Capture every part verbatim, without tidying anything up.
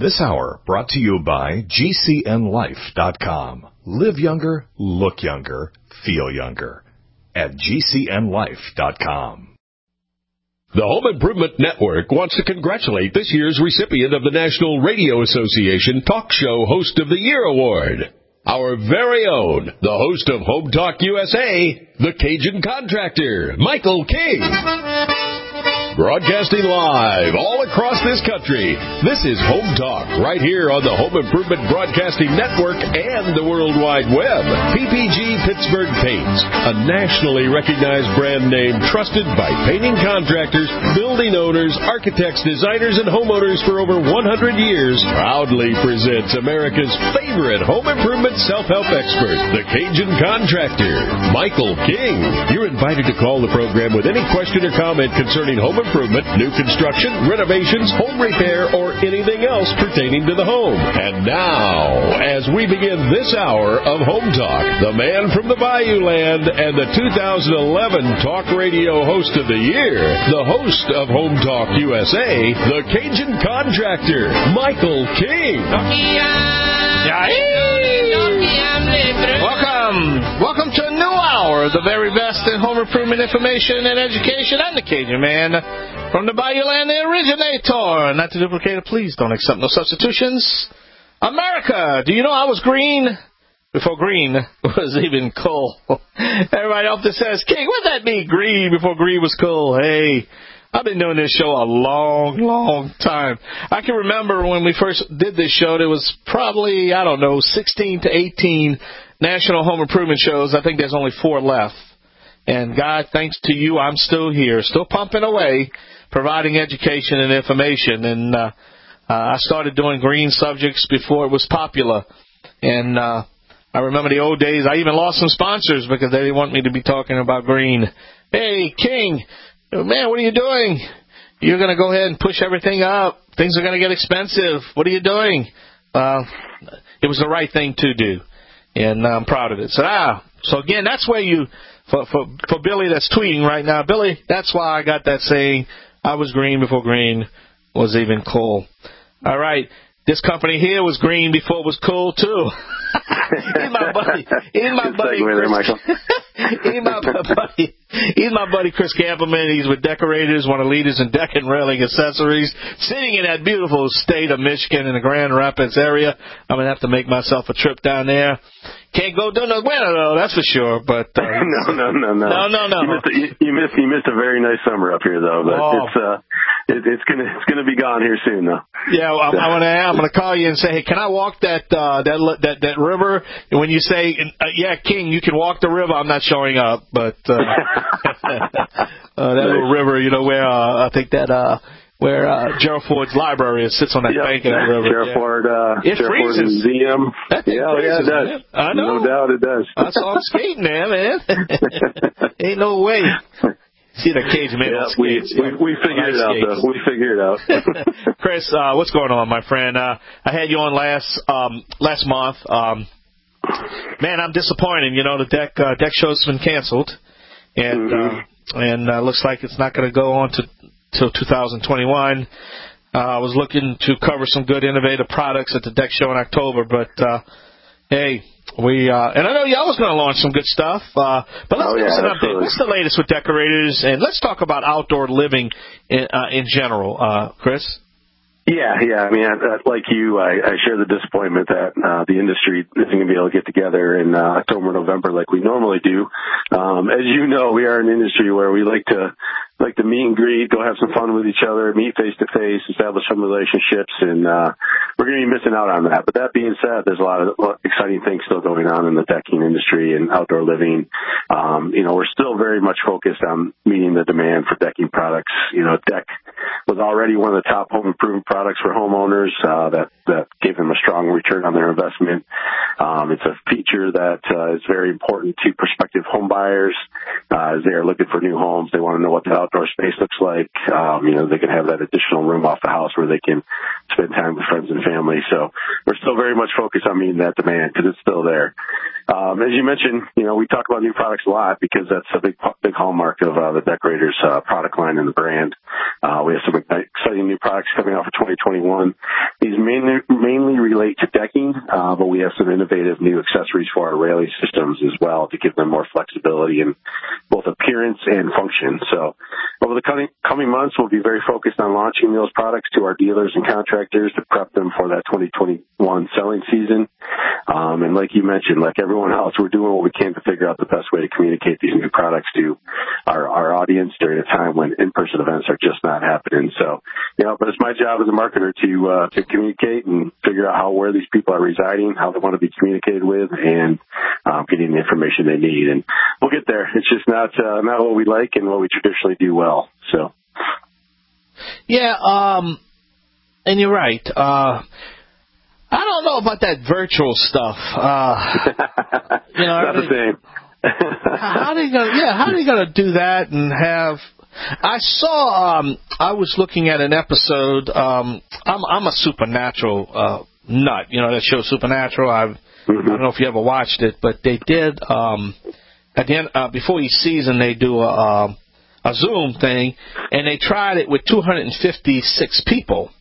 This hour brought to you by G C N life dot com. Live younger, look younger, feel younger at G C N life dot com. The Home Improvement Network wants to congratulate this year's recipient of the National Radio Association Talk Show Host of the Year Award. Our very own, the host of Home Talk U S A, the Cajun Contractor, Michael King. Broadcasting live all across this country, this is Home Talk right here on the Home Improvement Broadcasting Network and the World Wide Web. P P G Pittsburgh Paints, a nationally recognized brand name trusted by painting contractors, building owners, architects, designers, and homeowners for over one hundred years, proudly presents America's favorite home improvement self-help expert, the Cajun Contractor, Michael King. You're invited to call the program with any question or comment concerning home improvement, new construction, renovations, home repair, or anything else pertaining to the home. And now, as we begin this hour of Home Talk, the man from the Bayou Land and the two thousand eleven Talk Radio Host of the Year, the host of Home Talk U S A, the Cajun Contractor, Michael King. Welcome. Welcome to a new hour, the very best in home improvement information and education. I'm the Cajun Man from the Bayou Land, the originator. Not to duplicate it, please don't accept no substitutions. America, do you know I was green before green was even cool? Everybody often says, King, what does that mean, green before green was cool? Hey, I've been doing this show a long, long time. I can remember when we first did this show, there was probably, I don't know, sixteen to eighteen national home improvement shows. I think there's only four left. And God, thanks to you, I'm still here, still pumping away, providing education and information. And uh, uh, I started doing green subjects before it was popular. And uh, I remember the old days. I even lost some sponsors because they didn't want me to be talking about green. Hey, King, man, what are you doing? You're going to go ahead and push everything up. Things are going to get expensive. What are you doing? Uh, it was the right thing to do. And I'm proud of it. So, ah, so again, that's where you, for, for, for Billy that's tweeting right now, Billy, that's why I got that saying, I was green before green was even cool. All right. This company here was green before it was cool, too. He's my buddy. He's my buddy. He's my buddy. He's my buddy Chris Campbellman. He's with Decorators, one of the leaders in deck and railing accessories, sitting in that beautiful state of Michigan in the Grand Rapids area. I'm going to have to make myself a trip down there. Can't go down the winter, though, that's for sure. But uh, no, no, no, no, no, no, no. You missed, a, you, you missed, you missed a very nice summer up here, though. But oh. it's uh, it, it's gonna, it's gonna be gone here soon, though. Yeah, well, I'm, I'm gonna, I'm gonna call you and say, hey, can I walk that, uh, that, that, that river? And when you say, uh, yeah, King, you can walk the river, I'm not showing up, but uh, uh, that little river, you know, where uh, I think that. Uh, Where uh, Gerald Ford's library is, sits on that yep. bank in that river. Gerald yeah. Ford, uh, it Gerald Ford Museum. That yeah, oh, yeah, it does. Man. I know. No doubt it does. I saw him skating there, man. Ain't no way. See the Cajun man yeah, on skates. We, we, we figured it out, though. We figured it out. Chris, uh, what's going on, my friend? Uh, I had you on last um, last month. Um, man, I'm disappointed. You know, the deck uh, deck show's been canceled, and mm-hmm. uh, and uh, looks like it's not going to go on to till two thousand twenty-one. Uh, I was looking to cover some good innovative products at the deck show in October, but uh, hey, we uh, and I know y'all was going to launch some good stuff. Uh, but let's oh, give yeah, us an absolutely. update. What's the latest with Decorators, and let's talk about outdoor living in, uh, in general, uh, Chris. Yeah, yeah. I mean, I, I, like you, I, I share the disappointment that uh, the industry isn't going to be able to get together in uh, October, November like we normally do. Um, as you know, we are an industry where we like to like to meet and greet, go have some fun with each other, meet face to face, establish some relationships, and uh, we're going to be missing out on that. But that being said, there's a lot of exciting things still going on in the decking industry and outdoor living. Um, you know, we're still very much focused on meeting the demand for decking products. You know, deck was already one of the top home improvement products for homeowners uh, that that gave them a strong return on their investment. Um, it's a feature that uh, is very important to prospective home buyers uh, as they are looking for new homes. They want to know what the outdoor space looks like. Um, you know, they can have that additional room off the house where they can spend time with friends and family. So we're still very much focused on meeting that demand because it's still there. um, as you mentioned, you know, we talk about new products a lot because that's a big, big hallmark of uh, the Deckorators uh, product line and the brand. Uh, we have some exciting new products coming out for twenty twenty-one. These mainly, mainly relate to decking, uh, but we have some innovative new accessories for our railing systems as well to give them more flexibility in both appearance and function. So over the coming, coming months, we'll be very focused on launching those products to our dealers and contractors to prep them for that twenty twenty-one selling season. Um, and like you mentioned, like everyone else, we're doing what we can to figure out the best way to communicate these new products to our, our audience during a time when in-person events are just not happening. So, you know, but it's my job as a marketer to, uh, to communicate and figure out how, where these people are residing, how they want to be communicated with, and, um, getting the information they need. And we'll get there. It's just not, uh, not what we like and what we traditionally do well. So. Yeah. Um, and you're right. Uh, I don't know about that virtual stuff. Uh, you know, not the same. how are they gonna? Yeah, how are they gonna do that and have? I saw. Um, I was looking at an episode. Um, I'm I'm a Supernatural uh, nut. You know that show Supernatural. I've, mm-hmm. I don't know if you ever watched it, but they did. Um, at the end, uh, before each season, they do a, a a Zoom thing, and they tried it with two hundred fifty-six people.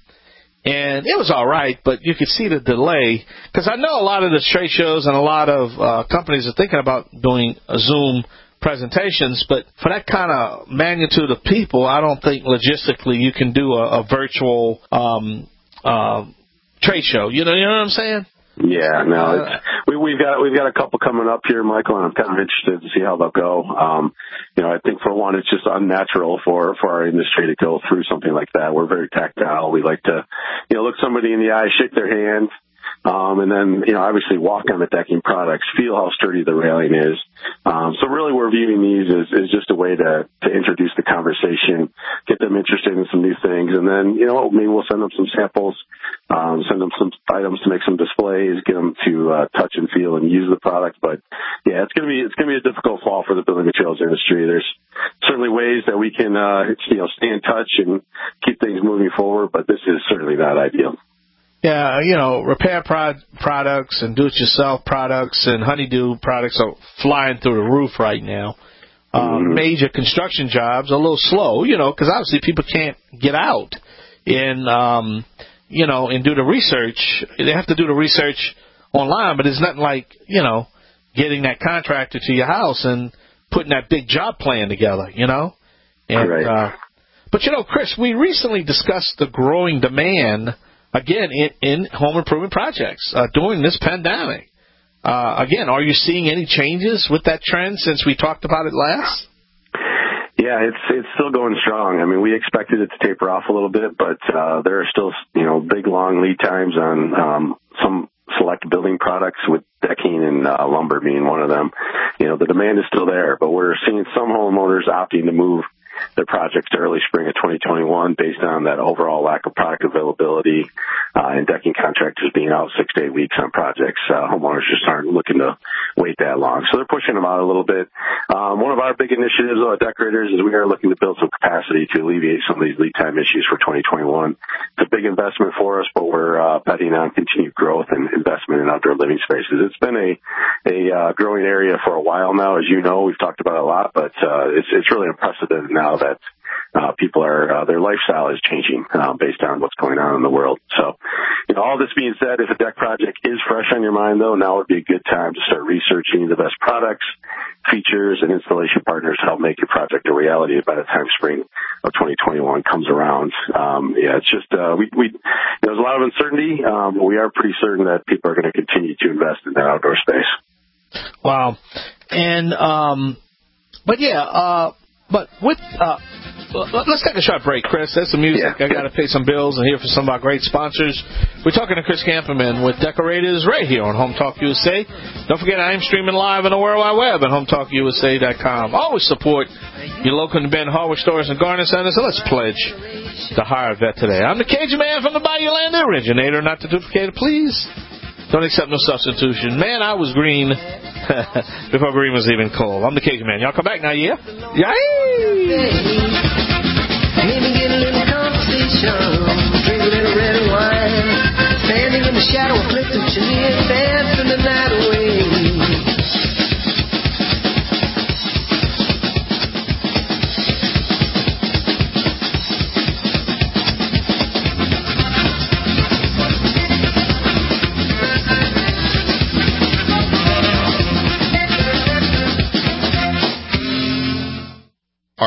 And it was all right, but you could see the delay. Because I know a lot of the trade shows and a lot of uh, companies are thinking about doing a Zoom presentations, but for that kind of magnitude of people, I don't think logistically you can do a, a virtual um, uh, trade show. You know, you know what I'm saying? Yeah, no, it's, we, we've got we've got a couple coming up here, Michael, and I'm kind of interested to see how they'll go. Um, you know, I think for one, it's just unnatural for for our industry to go through something like that. We're very tactile. We like to, you know, look somebody in the eye, shake their hand, um, and then, you know, obviously walk on the decking products, feel how sturdy the railing is. Um, so really, we're viewing these as, as just a way to to introduce the conversation, get them interested in some new things, and then, you know, maybe we'll send them some samples. Um, send them some items to make some displays, get them to uh, touch and feel and use the product. But yeah, it's gonna be it's gonna be a difficult fall for the building materials industry. There's certainly ways that we can uh, you know stay in touch and keep things moving forward, but this is certainly not ideal. Yeah, you know, repair prod- products and do-it-yourself products and honeydew products are flying through the roof right now. Uh, mm-hmm. Major construction jobs are a little slow, you know, because obviously people can't get out and. Um, you know, and do the research. They have to do the research online, but it's nothing like, you know, getting that contractor to your house and putting that big job plan together, you know? And, right. uh, but, you know, Chris, we recently discussed the growing demand, again, in, in home improvement projects uh, during this pandemic. Uh, again, are you seeing any changes with that trend since we talked about it last? Yeah, it's it's still going strong. I mean, we expected it to taper off a little bit, but uh, there are still, you know, big, long lead times on um, some select building products, with decking and uh, lumber being one of them. You know, the demand is still there, but we're seeing some homeowners opting to move their projects to early spring of twenty twenty-one based on that overall lack of product availability uh, and decking contractors being out six to eight weeks on projects. Uh, homeowners just aren't looking to wait that long. So they're pushing them out a little bit. Um, one of our big initiatives at Deckorators is we are looking to build some capacity to alleviate some of these lead time issues for twenty twenty-one. It's a big investment for us, but we're uh, betting on continued growth and investment in outdoor living spaces. It's been a, a uh, growing area for a while now. As you know, we've talked about it a lot, but uh, it's, it's really unprecedented now that uh, people are, uh, their lifestyle is changing uh, based on what's going on in the world. So, you know, all this being said, if a deck project is fresh on your mind, though, now would be a good time to start researching the best products, features, and installation partners to help make your project a reality by the time spring of twenty twenty-one comes around. Um, yeah, it's just, uh, we, we, there's a lot of uncertainty, um, but we are pretty certain that people are going to continue to invest in that outdoor space. Wow. And, um, but yeah, uh, but with, uh, let's take a short break, Chris. That's some music. Yeah. I got to pay some bills and hear from some of our great sponsors. We're talking to Chris Camperman with Deckorators right here on Home Talk U S A. Don't forget, I am streaming live on the World Wide Web at home talk u s a dot com. Always support your local and Ben hardware stores and garden centers, and let's pledge to hire a vet today. I'm the Cajun Man from the Bayou Land, the originator, not the duplicator. Please don't accept no substitution. Man, I was green before green was even cold. I'm the Cajun Man. Y'all come back now, yeah? Yay! Maybe get a little conversation, drink a little red wine, standing in the shadow of Clifton Chenier, dancing the night away.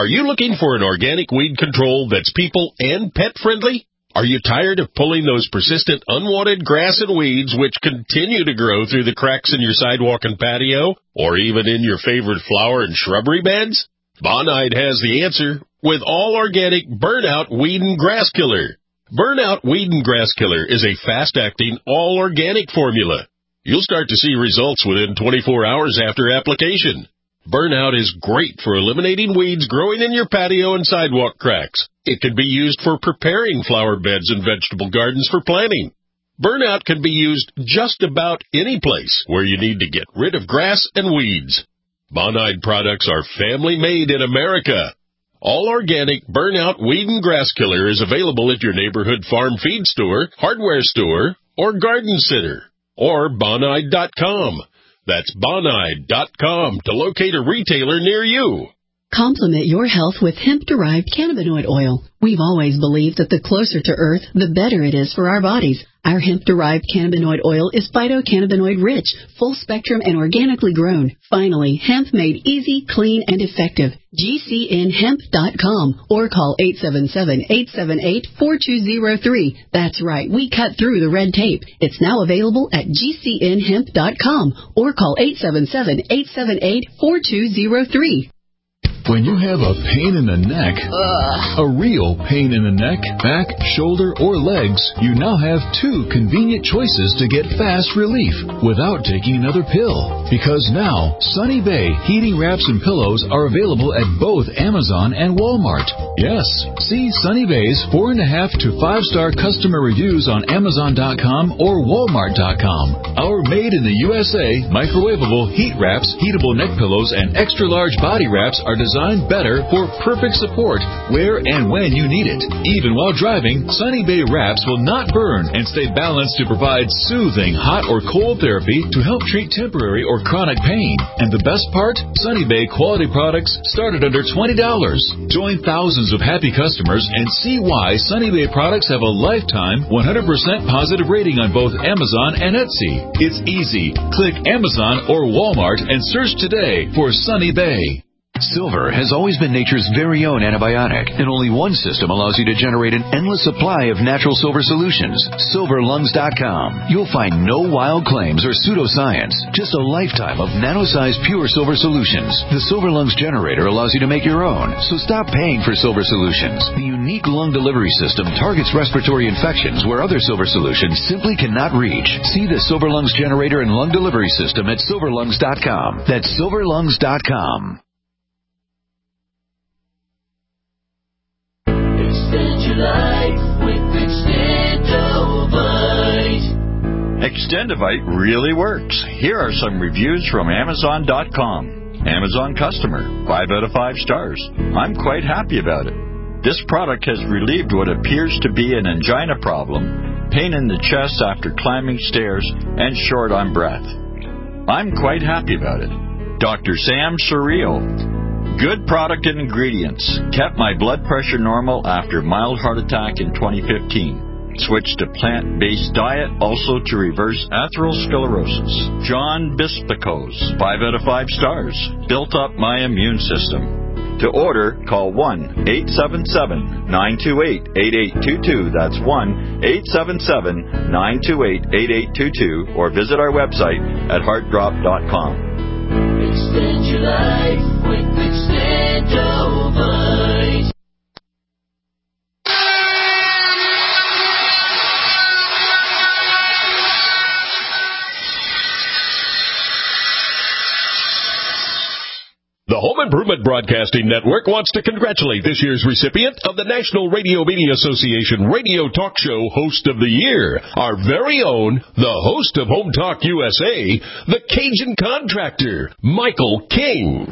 Are you looking for an organic weed control that's people and pet friendly? Are you tired of pulling those persistent unwanted grass and weeds which continue to grow through the cracks in your sidewalk and patio, or even in your favorite flower and shrubbery beds? Bonide has the answer with all organic Burnout Weed and Grass Killer. Burnout Weed and Grass Killer is a fast-acting, all-organic formula. You'll start to see results within twenty-four hours after application. Burnout is great for eliminating weeds growing in your patio and sidewalk cracks. It can be used for preparing flower beds and vegetable gardens for planting. Burnout can be used just about any place where you need to get rid of grass and weeds. Bonide products are family-made in America. All organic Burnout Weed and Grass Killer is available at your neighborhood farm feed store, hardware store, or garden center, or bonide dot com. That's bonide dot com to locate a retailer near you. Complement your health with hemp-derived cannabinoid oil. We've always believed that the closer to Earth, the better it is for our bodies. Our hemp-derived cannabinoid oil is phytocannabinoid-rich, full-spectrum, and organically grown. Finally, hemp made easy, clean, and effective. G C N hemp dot com or call eight seven seven, eight seven eight, four two zero three. That's right, we cut through the red tape. It's now available at G C N hemp dot com or call eight seven seven, eight seven eight, four two zero three. When you have a pain in the neck, Ugh. a real pain in the neck, back, shoulder, or legs, you now have two convenient choices to get fast relief without taking another pill. Because now, Sunny Bay heating wraps and pillows are available at both Amazon and Walmart. Yes, see Sunny Bay's four and a half to five star customer reviews on Amazon dot com or Walmart dot com. Our made in the U S A microwavable heat wraps, heatable neck pillows, and extra large body wraps are designed Designed better for perfect support where and when you need it. Even while driving, Sunny Bay wraps will not burn and stay balanced to provide soothing hot or cold therapy to help treat temporary or chronic pain. And the best part? Sunny Bay quality products start at under twenty dollars. Join thousands of happy customers and see why Sunny Bay products have a lifetime one hundred percent positive rating on both Amazon and Etsy. It's easy. Click Amazon or Walmart and search today for Sunny Bay. Silver has always been nature's very own antibiotic, and only one system allows you to generate an endless supply of natural silver solutions. silver lungs dot com. You'll find no wild claims or pseudoscience, just a lifetime of nano-sized pure silver solutions. The Silver Lungs generator allows you to make your own, so stop paying for silver solutions. The unique lung delivery system targets respiratory infections where other silver solutions simply cannot reach. See the Silver Lungs generator and lung delivery system at silver lungs dot com. That's silver lungs dot com. Extend your life with Extendovite. Extendovite really works. Here are some reviews from Amazon dot com. Amazon customer, five out of five stars. I'm quite happy about it. This product has relieved what appears to be an angina problem, pain in the chest after climbing stairs, and short on breath. I'm quite happy about it. Doctor Sam Surreal. Good product and ingredients. Kept my blood pressure normal after mild heart attack in twenty fifteen. Switched to plant-based diet, also to reverse atherosclerosis. John Bispicos, five out of five stars. Built up my immune system. To order, call one eight seven seven, nine two eight, eight eight two two. That's one eight seven seven, nine two eight, eight eight two two. Or visit our website at heart drop dot com. Extend your life with Extendovite. The Home Improvement Broadcasting Network wants to congratulate this year's recipient of the National Radio Media Association Radio Talk Show Host of the Year, our very own, the host of Home Talk U S A, the Cajun Contractor, Michael King.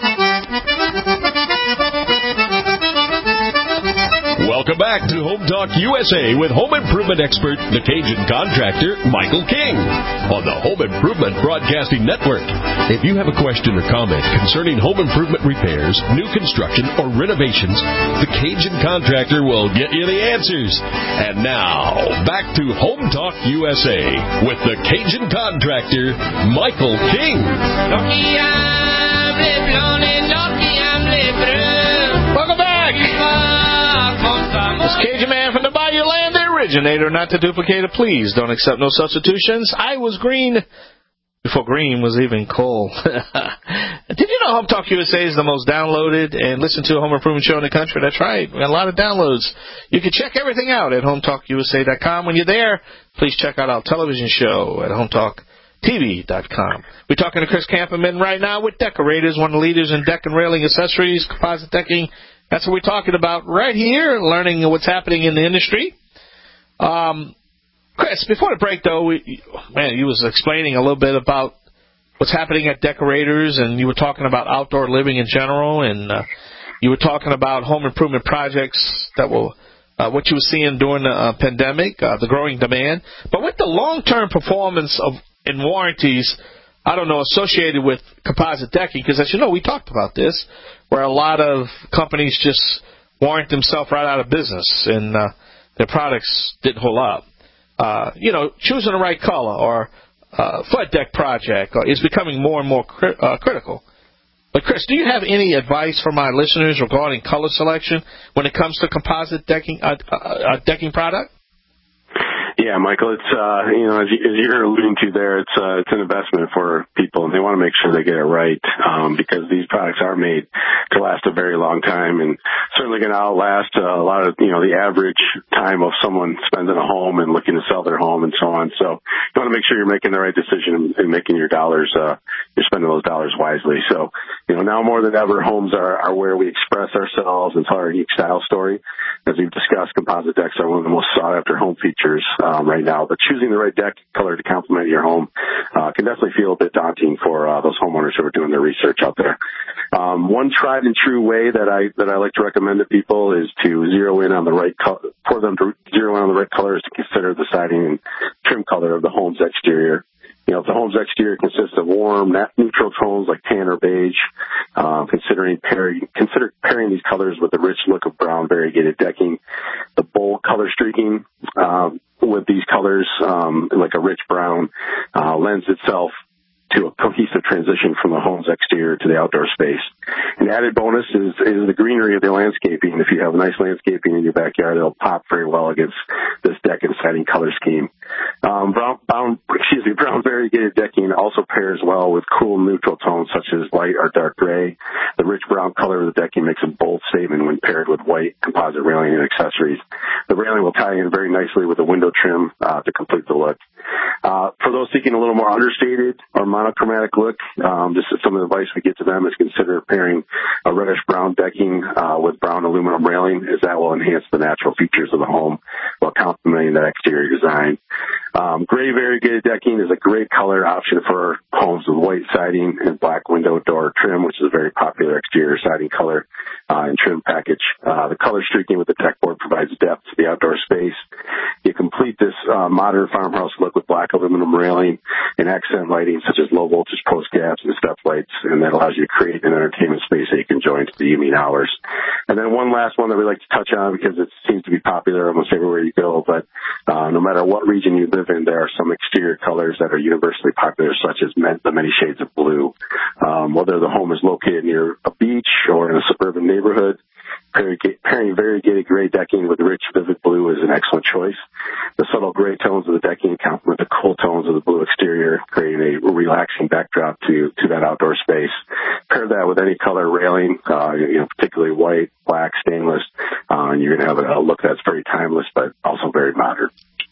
Welcome back to Home Talk U S A with home improvement expert, the Cajun Contractor, Michael King, on the Home Improvement Broadcasting Network. If you have a question or comment concerning home improvement repairs, new construction, or renovations, the Cajun Contractor will get you the answers. And now, back to Home Talk U S A with the Cajun Contractor, Michael King. Lucky I'm live long and lucky I'm live blue. This Cajun man from the Bayou Land, the originator, not the duplicator. Please don't accept no substitutions. I was green before green was even cool. Did you know Home Talk U S A is the most downloaded and listened to home improvement show in the country? That's right. We got a lot of downloads. You can check everything out at home talk u s a dot com. When you're there, please check out our television show at home talk t v dot com. We're talking to Chris Camperman right now with Decorators, one of the leaders in deck and railing accessories, composite decking. That's what we're talking about right here, learning what's happening in the industry. Um, Chris, before the break, though, we, man, you was explaining a little bit about what's happening at Decorators, and you were talking about outdoor living in general, and uh, you were talking about home improvement projects that will uh, what you were seeing during the uh, pandemic, uh, the growing demand. But with the long-term performance of and warranties, I don't know, associated with composite decking, because as you know, we talked about this, where a lot of companies just warrant themselves right out of business, and uh, their products didn't hold up. Uh, you know, choosing the right color or uh, flood deck project is becoming more and more cri- uh, critical. But, Chris, do you have any advice for my listeners regarding color selection when it comes to composite decking uh, uh, decking product? Yeah, Michael, it's, uh, you know, as, you, as you're alluding to there, it's, uh, it's an investment for people, and they want to make sure they get it right, um, because these products are made to last a very long time and certainly going to outlast uh, a lot of, you know, the average time of someone spends in a home and looking to sell their home and so on. So you want to make sure you're making the right decision and making your dollars, uh, you're spending those dollars wisely. So, you know, now more than ever, homes are, are where we express ourselves and tell our unique style story. As we've discussed, composite decks are one of the most sought after home features Um, right now, but choosing the right deck color to complement your home uh, can definitely feel a bit daunting for uh, those homeowners who are doing their research out there. Um, one tried and true way that I that I like to recommend to people is to zero in on the right color, for them to zero in on the right colors to consider the siding and trim color of the home's exterior. You know, if the home's exterior consists of warm, neutral tones like tan or beige, um, considering pairing, consider pairing these colors with the rich look of brown variegated decking. The bold color streaking um, with these colors, um, like a rich brown, uh, lends itself to a cohesive transition from the home's exterior to the outdoor space. An added bonus is, is the greenery of the landscaping. If you have nice landscaping in your backyard, it'll pop very well against this deck and siding color scheme. Um, brown, brown, excuse me, brown variegated decking also pairs well with cool neutral tones such as light or dark gray. The rich brown color of the decking makes a bold statement when paired with white composite railing and accessories. The railing will tie in very nicely with the window trim uh, to complete the look. Uh, for those seeking a little more understated or monochromatic look, um, this is some of the advice we get to them is consider pairing a reddish brown decking uh, with brown aluminum railing, as that will enhance the natural features of the home while complementing that exterior design. Um, gray variegated decking is a great color option for homes with white siding and black window door trim, which is a very popular exterior siding color uh, and trim package. Uh, the color streaking with the deck board provides depth to the outdoor space. You complete this uh, modern farmhouse look with black aluminum railing and accent lighting such as low voltage post gaps and step lights, and that allows you to create an entertainment space that you can enjoy into the evening hours. And then one last one that we like to touch on because it seems to be popular almost everywhere you go, but uh, no matter what region you live in, there are some exterior colors that are universally popular, such as the many shades of blue. Um, whether the home is located near a beach or in a suburban neighborhood, pairing variegated gray decking with rich, vivid blue is an excellent choice. The subtle gray tones of the decking complement the cool tones of the blue exterior, creating a relaxing backdrop to, to that outdoor space. Pair that with any color railing, uh, you know, particularly white, black, stainless, uh, and you're going to have a look that's very timeless, but also very modern.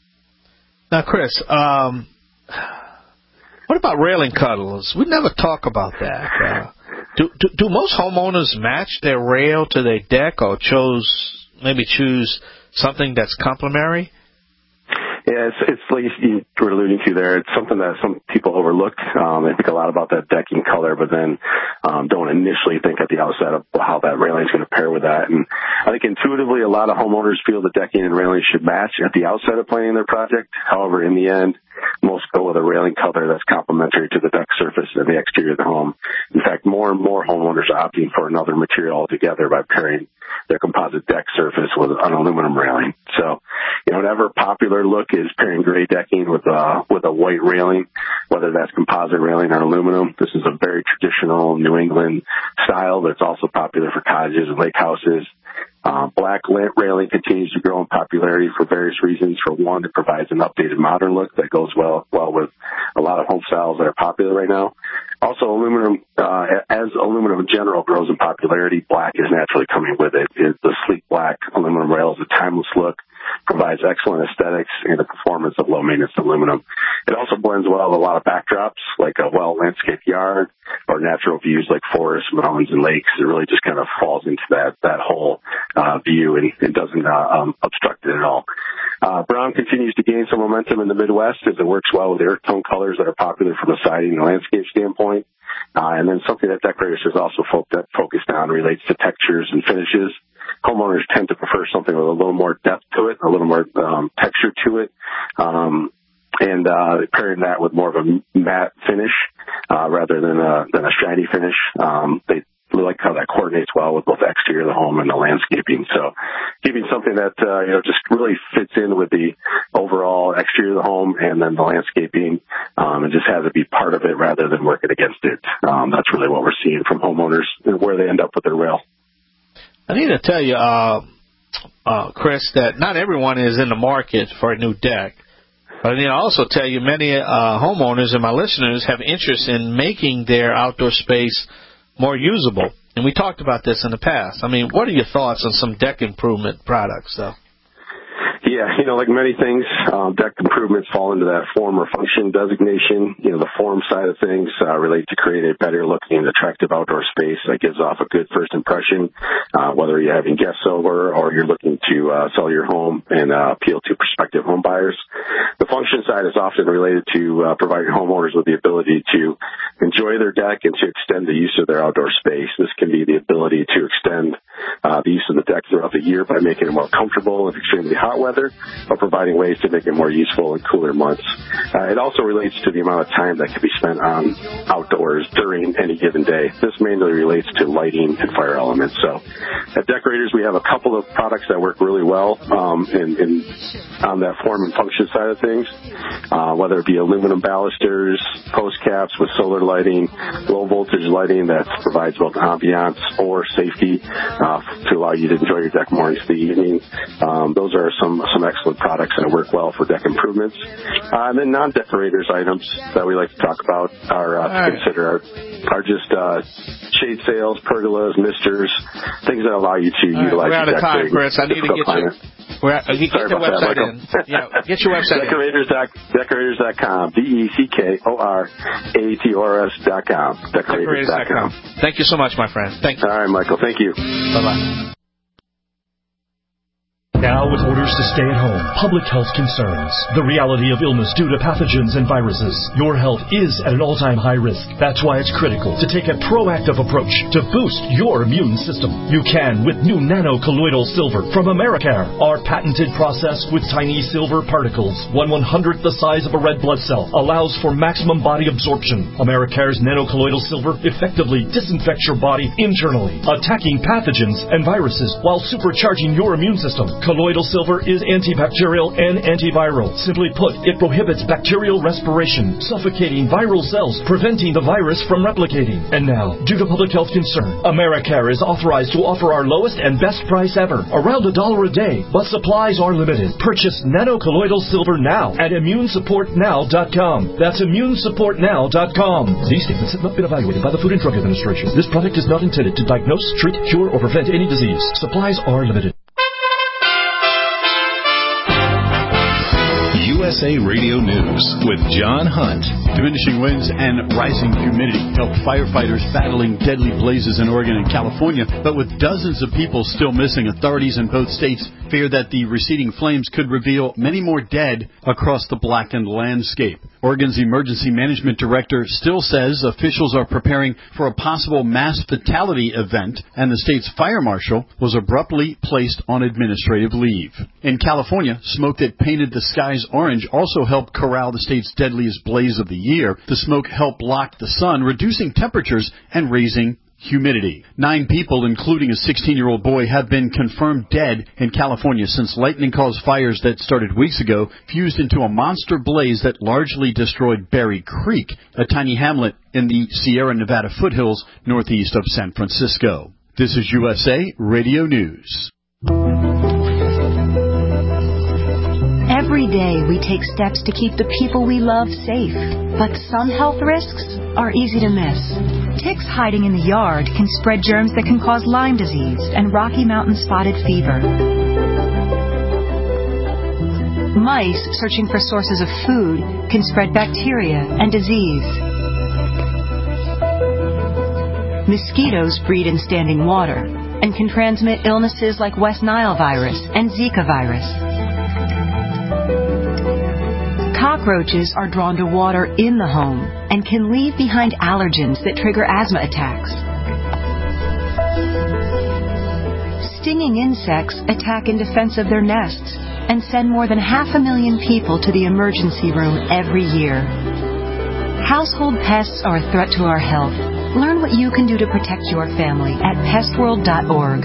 Now, Chris, um, what about railing colors? We never talk about that. Uh, do, do do most homeowners match their rail to their deck, or chose maybe choose something that's complementary? Yeah, it's, it's like you were alluding to there. It's something that some people overlook. Um, they think a lot about that decking color, but then um, don't initially think at the outset of how that railing is going to pair with that. And I think intuitively, a lot of homeowners feel the decking and railing should match at the outset of planning their project. However, in the end, most go with a railing color that's complementary to the deck surface and the exterior of the home. In fact, more and more homeowners are opting for another material altogether by pairing their composite deck surface with an aluminum railing. So, you know, an ever popular look is pairing gray decking with a, with a white railing, whether that's composite railing or aluminum. This is a very traditional New England style, but it's also popular for cottages and lake houses. Uh, black railing continues to grow in popularity for various reasons. For one, it provides an updated modern look that goes well well with a lot of home styles that are popular right now. Also, aluminum, uh, as aluminum in general grows in popularity, black is naturally coming with it. it the sleek black aluminum rail is a timeless look, provides excellent aesthetics and the performance of low-maintenance aluminum. It also blends well with a lot of backdrops, like a well-landscaped yard or natural views like forests, mountains, and lakes. It really just kind of falls into that that whole uh, view and, and doesn't uh, um, obstruct it at all. Uh, brown continues to gain some momentum in the Midwest as it works well with earth tone colors that are popular from a siding and landscape standpoint. Uh, and then something that Decorators has also fo- focused on relates to textures and finishes. Homeowners tend to prefer something with a little more depth to it, a little more um, texture to it, um, and uh, pairing that with more of a matte finish uh, rather than a, than a shiny finish. Um, they like how that coordinates well with both the exterior of the home and the landscaping. So giving something that, uh, you know, just really fits in with the overall exterior of the home and then the landscaping, um, and just has it be part of it rather than working against it. Um, that's really what we're seeing from homeowners and where they end up with their rail. I need to tell you, uh, uh, Chris, that not everyone is in the market for a new deck. But I need to also tell you many uh, homeowners and my listeners have interest in making their outdoor space more usable. And we talked about this in the past. I mean, what are your thoughts on some deck improvement products, though? Yeah, you know, like many things, uh, deck improvements fall into that form or function designation. You know, the form side of things uh, relate to create a better looking and attractive outdoor space that gives off a good first impression, uh, whether you're having guests over or you're looking to uh, sell your home and uh, appeal to prospective home buyers. The function side is often related to uh, providing homeowners with the ability to enjoy their deck and to extend the use of their outdoor space. This can be the ability to extend uh, the use of the deck throughout the year by making it more comfortable in extremely hot weather, or providing ways to make it more useful in cooler months. Uh, it also relates to the amount of time that can be spent on outdoors during any given day. This mainly relates to lighting and fire elements. So at Decorators, we have a couple of products that work really well um, in, in, on that form and function side of things, uh, whether it be aluminum balusters, post caps with solar lighting, low voltage lighting that provides both ambiance or safety uh, to allow you to enjoy your deck more into the evening. Um, those are some some excellent products that work well for deck improvements. Uh, and then non-Decorators items that we like to talk about are uh, to right. consider are, are just uh, shade sails, pergolas, misters, things that allow you to All utilize right, your deck. We're out of time, Chris. I need to get you. We're at, you get the website that, in. Yeah, get your website Decorators in. Decorators dot com. D E C K O R A T O R S dot com. Decorators dot com. Thank you so much, my friend. Thank you. All right, Michael. Thank you. Bye-bye. Now, with orders to stay at home, public health concerns, the reality of illness due to pathogens and viruses, your health is at an all-time high risk. That's why it's critical to take a proactive approach to boost your immune system. You can with new nano-colloidal silver from Americare. Our patented process with tiny silver particles, one one-hundredth the size of a red blood cell, allows for maximum body absorption. Americare's nano-colloidal silver effectively disinfects your body internally, attacking pathogens and viruses while supercharging your immune system. Colloidal silver is antibacterial and antiviral. Simply put, it prohibits bacterial respiration, suffocating viral cells, preventing the virus from replicating. And now, due to public health concern, Americare is authorized to offer our lowest and best price ever, around a dollar a day, but supplies are limited. Purchase nano-colloidal silver now at immune support now dot com. That's immune support now dot com. These statements have not been evaluated by the Food and Drug Administration. This product is not intended to diagnose, treat, cure, or prevent any disease. Supplies are limited. U S A Radio News with John Hunt. Diminishing winds and rising humidity helped firefighters battling deadly blazes in Oregon and California, but with dozens of people still missing, authorities in both states fear that the receding flames could reveal many more dead across the blackened landscape. Oregon's Emergency Management Director still says officials are preparing for a possible mass fatality event, and the state's fire marshal was abruptly placed on administrative leave. In California, smoke that painted the skies orange also helped corral the state's deadliest blaze of the year. The smoke helped block the sun, reducing temperatures and raising humidity. Nine people, including a sixteen-year-old boy, have been confirmed dead in California since lightning-caused fires that started weeks ago fused into a monster blaze that largely destroyed Berry Creek, a tiny hamlet in the Sierra Nevada foothills northeast of San Francisco. This is U S A Radio News. Every day we take steps to keep the people we love safe, but some health risks are easy to miss. Ticks hiding in the yard can spread germs that can cause Lyme disease and Rocky Mountain spotted fever. Mice searching for sources of food can spread bacteria and disease. Mosquitoes breed in standing water and can transmit illnesses like West Nile virus and Zika virus. Cockroaches are drawn to water in the home and can leave behind allergens that trigger asthma attacks. Stinging insects attack in defense of their nests and send more than half a million people to the emergency room every year. Household pests are a threat to our health. Learn what you can do to protect your family at pest world dot org.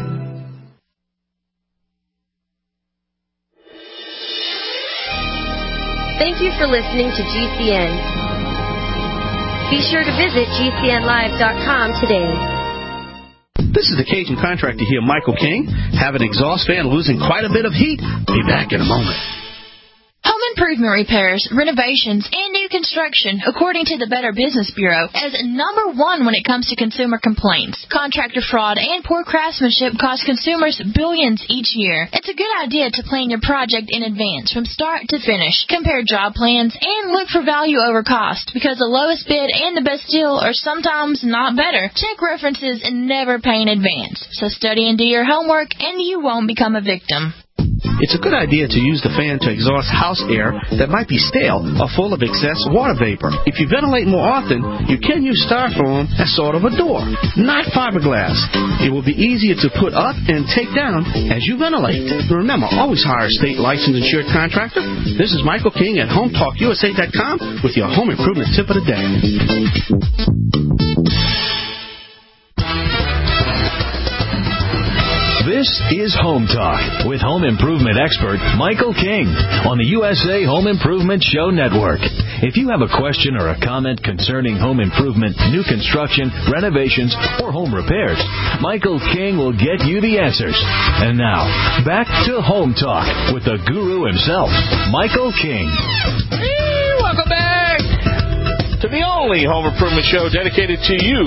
Thank you for listening to G C N. Be sure to visit G C N live dot com today. This is the Cajun contractor here, Michael King. Have an exhaust fan losing quite a bit of heat? Be back in a moment. Home improvement repairs, renovations, and new construction, according to the Better Business Bureau, as number one when it comes to consumer complaints. Contractor fraud and poor craftsmanship cost consumers billions each year. It's a good idea to plan your project in advance from start to finish. Compare job plans and look for value over cost, because the lowest bid and the best deal are sometimes not better. Check references and never pay in advance. So study and do your homework, and you won't become a victim. It's a good idea to use the fan to exhaust house air that might be stale or full of excess water vapor. If you ventilate more often, you can use styrofoam as sort of a door, not fiberglass. It will be easier to put up and take down as you ventilate. Remember, always hire a state licensed insured contractor. This is Michael King at home talk U S A dot com with your home improvement tip of the day. This is Home Talk with home improvement expert Michael King on the U S A Home Improvement Show Network. If you have a question or a comment concerning home improvement, new construction, renovations, or home repairs, Michael King will get you the answers. And now, back to Home Talk with the guru himself, Michael King. Hey, welcome back to the only home improvement show dedicated to you,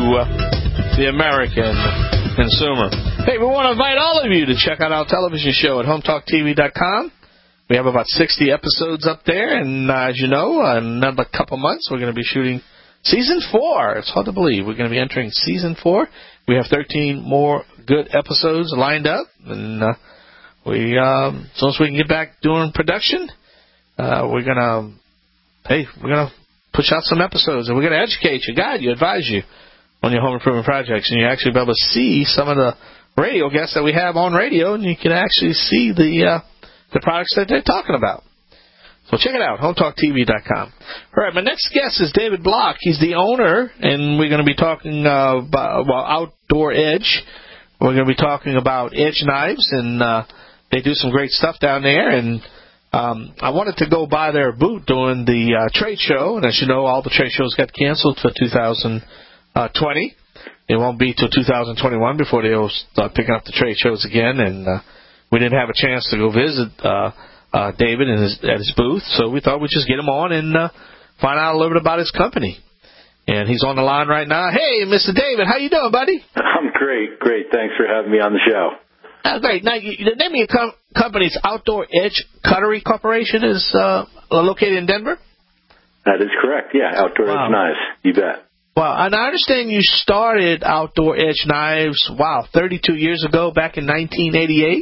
the American consumer. Hey, we want to invite all of you to check out our television show at home talk T V dot com. We have about sixty episodes up there, and uh, as you know, in another couple months, we're going to be shooting season four. It's hard to believe. We're going to be entering season four. We have thirteen more good episodes lined up, and uh, we, um, as soon as we can get back doing production, uh, we're going to, hey, we're going to push out some episodes, and we're going to educate you, guide you, advise you on your home improvement projects, and you actually be able to see some of the radio guests that we have on radio, and you can actually see the uh, the products that they're talking about. So check it out, home talk T V dot com. All right, my next guest is David Block. He's the owner, and we're going to be talking uh, about well, Outdoor Edge. We're going to be talking about edge knives, and uh, they do some great stuff down there. And um, I wanted to go by their booth during the uh, trade show, and as you know, all the trade shows got canceled for two thousand twenty. It won't be till two thousand twenty-one before they'll start picking up the trade shows again, and uh, we didn't have a chance to go visit uh, uh, David in his, at his booth, so we thought we'd just get him on and uh, find out a little bit about his company. And he's on the line right now. Hey, Mister David, how you doing, buddy? I'm great, great. Thanks for having me on the show. Uh, great. Now, you, the name of your com- company's Outdoor Edge Cutlery Corporation is uh, located in Denver? That is correct, yeah. Outdoor wow. Edge Knives, you bet. Well, and I understand you started Outdoor Edge Knives, wow, thirty-two years ago, back in nineteen eighty-eight.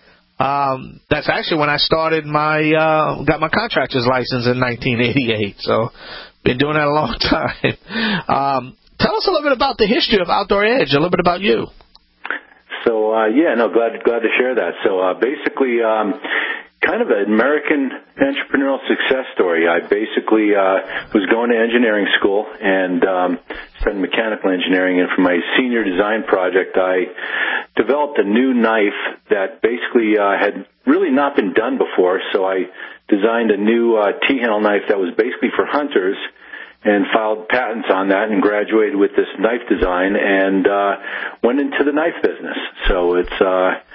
Um, that's actually when I started my, uh, got my contractor's license in nineteen eighty-eight. So, been doing that a long time. Um, tell us a little bit about the history of Outdoor Edge, a little bit about you. So, uh, yeah, no, glad, glad to share that. So, uh, basically, um, kind of an American entrepreneurial success story. I basically uh, was going to engineering school and um, studied mechanical engineering, and for my senior design project, I developed a new knife that basically uh, had really not been done before. So I designed a new uh, T-handle knife that was basically for hunters, and filed patents on that and graduated with this knife design and uh, went into the knife business. So it's uh,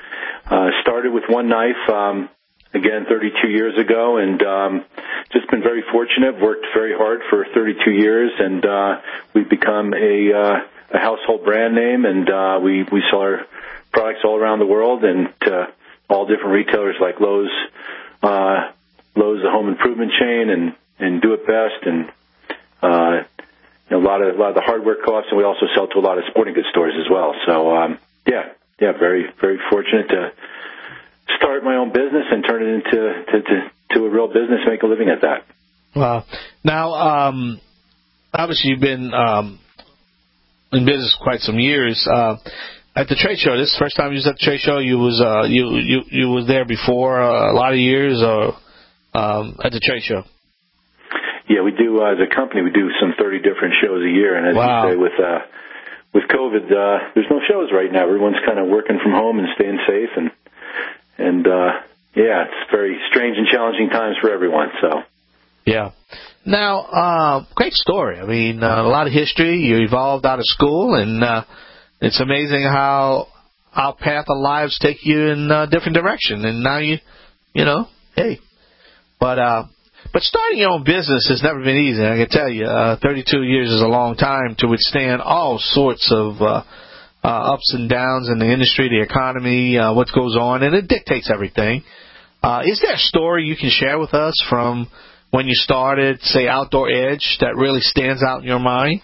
uh, started with one knife, um, again, thirty-two years ago, and um, just been very fortunate, worked very hard for thirty-two years, and uh, we've become a, uh, a household brand name, and uh, we, we sell our products all around the world and to all different retailers like Lowe's, uh, Lowe's, the home improvement chain, and, and Do It Best, and uh, you know, a lot of a lot of the hardware costs, and we also sell to a lot of sporting goods stores as well. So um, yeah, yeah, very very fortunate to start my own business and turn it into to, to, to a real business, make a living at that. Wow. Now, um, obviously, you've been um, in business quite some years. Uh, at the trade show, this is the first time you was at the trade show. You was uh, you you you was there before uh, a lot of years, or um, at the trade show. Yeah, we do uh, as a company. We do some thirty different shows a year, and as wow. you say, with uh, with COVID, uh, there's no shows right now. Everyone's kind of working from home and staying safe, and and uh, yeah, it's very strange and challenging times for everyone. So yeah. Now, uh, great story. I mean, uh, a lot of history. You evolved out of school, and uh, it's amazing how our path of lives take you in a different direction. And now you, you know, hey, but uh, but starting your own business has never been easy. I can tell you, uh, thirty-two years is a long time to withstand all sorts of uh, uh, ups and downs in the industry, the economy, uh, what goes on, and it dictates everything. Uh, is there a story you can share with us from when you started, say, Outdoor Edge, that really stands out in your mind?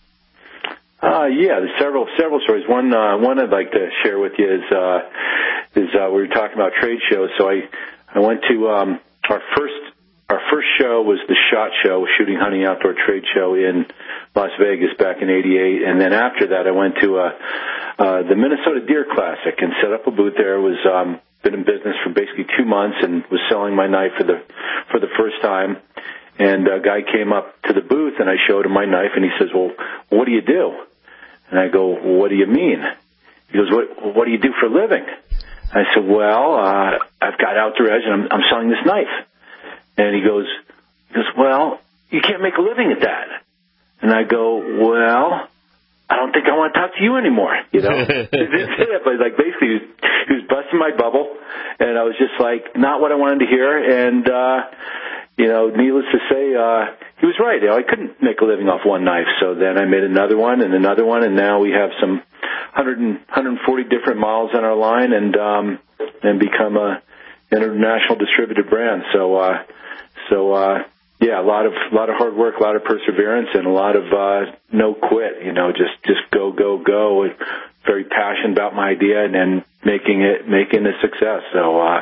Uh, yeah, there's several several stories. One uh, one I'd like to share with you is uh, is uh, we were talking about trade shows. So I I went to um, our first our first show was the SHOT Show, Shooting Hunting Outdoor Trade Show in Las Vegas back in eighty-eight, and then after that I went to uh, uh, the Minnesota Deer Classic and set up a booth there. It was um, been in business for basically two months and was selling my knife for the for the first time. And a guy came up to the booth and I showed him my knife, and he says, "Well, what do you do?" And I go, "Well, what do you mean?" He goes, "What what do you do for a living?" I said, "Well, uh, I've got Outdoor Edge and I'm, I'm selling this knife." And he goes, he goes, "Well, you can't make a living at that." And I go, "Well, I don't think I want to talk to you anymore." You know, but like basically, he was, he was busting my bubble, and I was just like, not what I wanted to hear. And uh, you know, needless to say, uh, he was right. You know, I couldn't make a living off one knife. So then I made another one and another one, and now we have some one hundred, one hundred forty different models on our line, and um, and become a international distributed brand. So, uh, so. Uh, Yeah, a lot of a lot of hard work, a lot of perseverance, and a lot of uh, no quit. You know, just just go, go, go. Very passionate about my idea and then making it making a success. So, uh,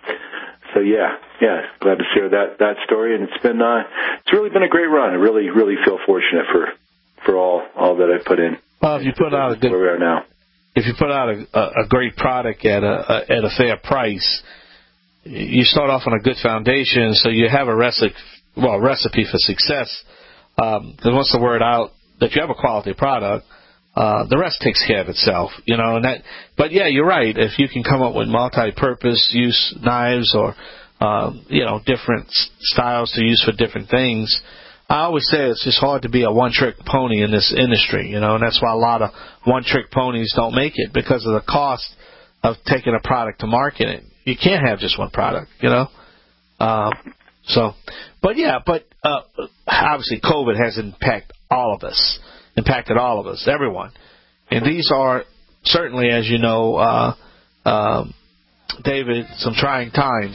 so yeah, yeah. Glad to share that that story, and it's been uh, it's really been a great run. I really really feel fortunate for for all all that I put in. Well, if you put out a good, where we are now, if you put out a, a great product at a, a at a fair price, you start off on a good foundation, so you have a recipe. Well, recipe for success. Because um, once the word out that you have a quality product, uh, the rest takes care of itself. You know, and that. But yeah, you're right. If you can come up with multi-purpose use knives or uh, you know different styles to use for different things, I always say it's just hard to be a one-trick pony in this industry. You know, and that's why a lot of one-trick ponies don't make it, because of the cost of taking a product to market. You can't have just one product. You know. Um, So, but yeah, but uh, obviously COVID has impacted all of us, impacted all of us, everyone. And these are certainly, as you know, uh, um, David, some trying times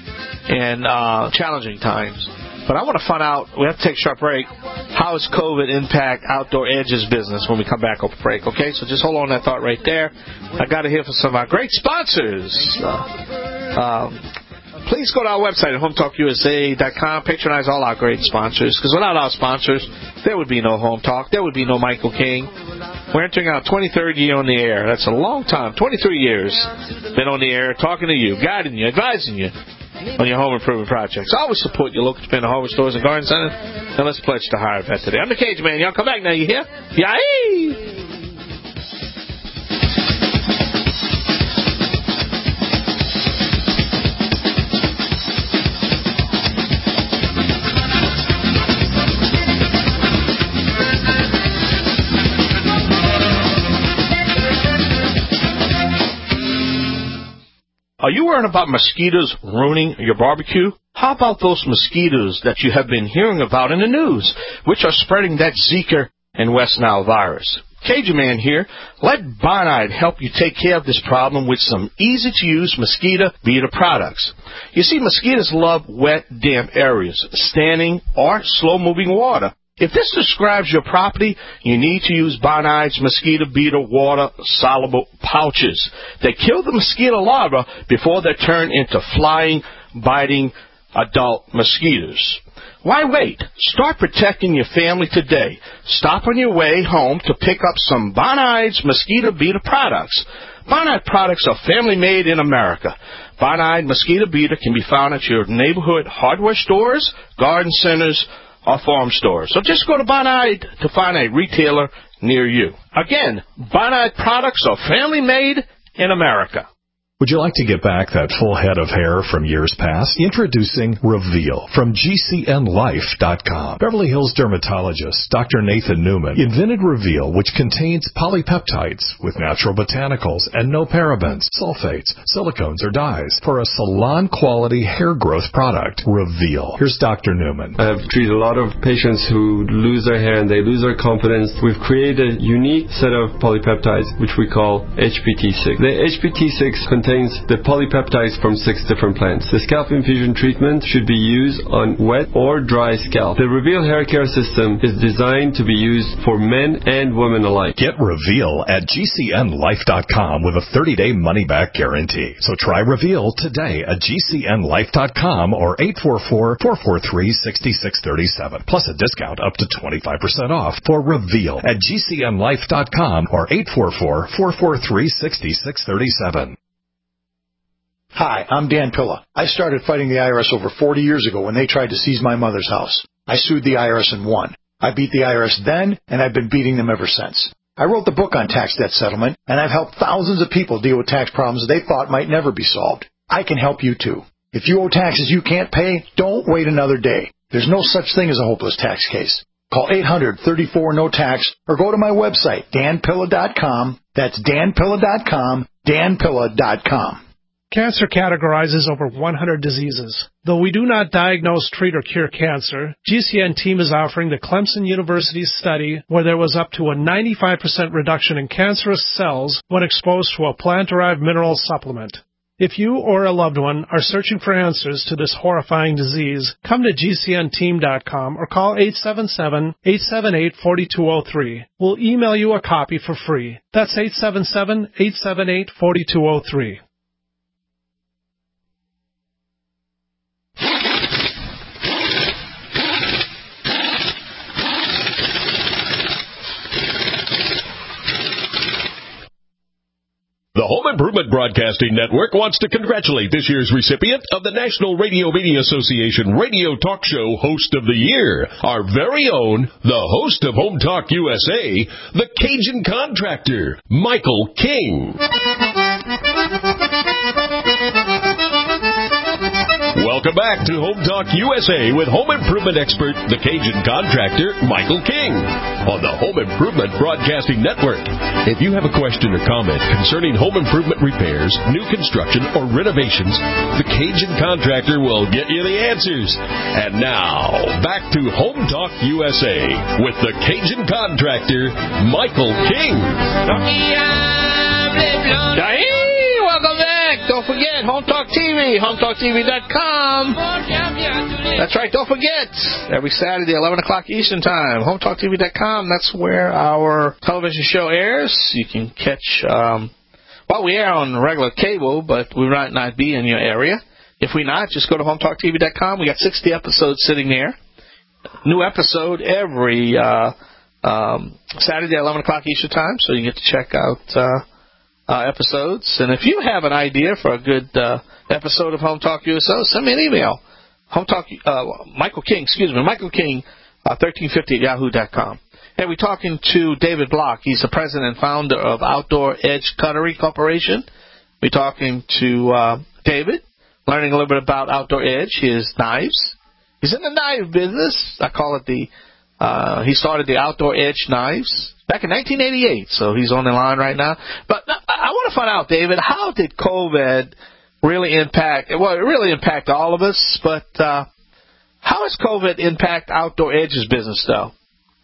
and uh, challenging times. But I want to find out, we have to take a short break, how does COVID impact Outdoor Edge's business when we come back off the break, okay? So just hold on that thought right there. I got to hear from some of our great sponsors. Uh, um, Please go to our website at home talk U S A dot com. Patronize all our great sponsors, because without our sponsors, there would be no Home Talk. There would be no Michael King. We're entering our twenty-third year on the air. That's a long time. twenty-three years been on the air, talking to you, guiding you, advising you on your home improvement projects. Always support your local independent hardware stores and garden centers. And let's pledge to hire a vet today. I'm the Cage Man. Y'all come back now. You hear? Yay! Are you worried about mosquitoes ruining your barbecue? How about those mosquitoes that you have been hearing about in the news, which are spreading that Zika and West Nile virus? Cajun Man here. Let Bonide help you take care of this problem with some easy-to-use mosquito beater products. You see, mosquitoes love wet, damp areas, standing or slow-moving water. If this describes your property, you need to use Bonide's mosquito beater water soluble pouches. They kill the mosquito larvae before they turn into flying, biting adult mosquitoes. Why wait? Start protecting your family today. Stop on your way home to pick up some Bonide's mosquito beater products. Bonide products are family-made in America. Bonide mosquito beater can be found at your neighborhood hardware stores, garden centers, or farm stores. So just go to Bonide to find a retailer near you. Again, Bonide products are family-made in America. Would you like to get back that full head of hair from years past? Introducing Reveal from G C N Life dot com. Beverly Hills dermatologist Doctor Nathan Newman invented Reveal, which contains polypeptides with natural botanicals and no parabens, sulfates, silicones, or dyes for a salon-quality hair growth product. Reveal. Here's Doctor Newman. I have treated a lot of patients who lose their hair and they lose their confidence. We've created a unique set of polypeptides, which we call H P T six. The H P T six contains the polypeptides from six different plants. The scalp infusion treatment should be used on wet or dry scalp. The Reveal hair care system is designed to be used for men and women alike. Get Reveal at G C N Life dot com with a thirty-day money-back guarantee. So try Reveal today at G C N Life dot com or eight four four, four four three, six six three seven. Plus a discount up to twenty-five percent off for Reveal at G C N Life dot com or eight four four, four four three, six six three seven. Hi, I'm Dan Pilla. I started fighting the I R S over forty years ago when they tried to seize my mother's house. I sued the I R S and won. I beat the I R S then, and I've been beating them ever since. I wrote the book on tax debt settlement, and I've helped thousands of people deal with tax problems they thought might never be solved. I can help you too. If you owe taxes you can't pay, don't wait another day. There's no such thing as a hopeless tax case. Call eight hundred, thirty-four, no tax or go to my website, dan pilla dot com. That's dan pilla dot com, dan pilla dot com. Cancer categorizes over one hundred diseases. Though we do not diagnose, treat, or cure cancer, G C N team is offering the Clemson University study where there was up to a ninety-five percent reduction in cancerous cells when exposed to a plant-derived mineral supplement. If you or a loved one are searching for answers to this horrifying disease, come to G C N team dot com or call eight seven seven, eight seven eight, four two zero three. We'll email you a copy for free. That's eight seven seven, eight seven eight, four two zero three. The Home Improvement Broadcasting Network wants to congratulate this year's recipient of the National Radio Media Association Radio Talk Show Host of the Year, our very own, the host of Home Talk U S A, the Cajun Contractor, Michael King. Welcome back to Home Talk U S A with home improvement expert, the Cajun Contractor, Michael King, on the Home Improvement Broadcasting Network. If you have a question or comment concerning home improvement repairs, new construction, or renovations, the Cajun Contractor will get you the answers. And now, back to Home Talk U S A with the Cajun Contractor, Michael King. Hey, welcome back. Don't forget, Home Talk T V, home talk t v dot com. That's right, don't forget, every Saturday, eleven o'clock Eastern Time, home talk t v dot com. That's where our television show airs. You can catch, um, well, we air on regular cable, but we might not be in your area. If we not, just go to home talk t v dot com. We got sixty episodes sitting there. New episode every uh, um, Saturday, eleven o'clock Eastern Time, so you get to check out uh, uh, episodes. And if you have an idea for a good uh, episode of Home Talk U S O, send me an email. Home Talk, uh, Michael King, excuse me, Michael King, uh, thirteen fifty at yahoo dot com. Hey, we're talking to David Block. He's the president and founder of Outdoor Edge Cutlery Corporation. We're talking to uh, David, learning a little bit about Outdoor Edge, his knives. He's in the knife business. I call it the, uh, he started the Outdoor Edge knives back in nineteen eighty-eight, so he's on the line right now. But I, I want to find out, David, how did COVID really impact, well, it really impact all of us, but uh, how has COVID impact Outdoor Edge's business, though?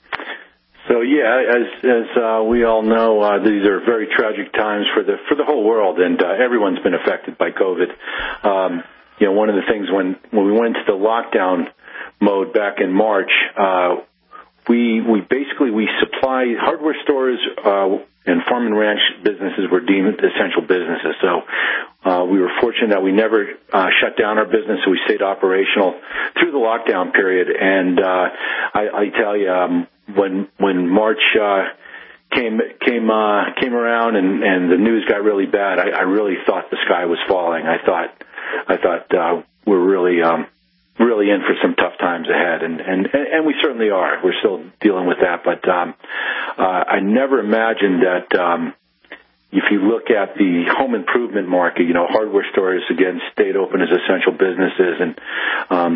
So yeah, as as uh, we all know, uh, these are very tragic times for the for the whole world, and uh, everyone's been affected by COVID. Um, you know, one of the things when when we went into the lockdown mode back in March, uh, we we basically we supply hardware stores uh, and farm and ranch businesses were deemed essential businesses. So uh, we were fortunate that we never uh, shut down our business, so we stayed operational through the lockdown period. And uh, I, I tell you. Um, When when March uh, came came uh, came around and, and the news got really bad, I, I really thought the sky was falling. I thought I thought uh, we're really um, really in for some tough times ahead, and, and and we certainly are. We're still dealing with that, but um, uh, I never imagined that. Um, if you look at the home improvement market, you know, hardware stores again stayed open as essential businesses, and um,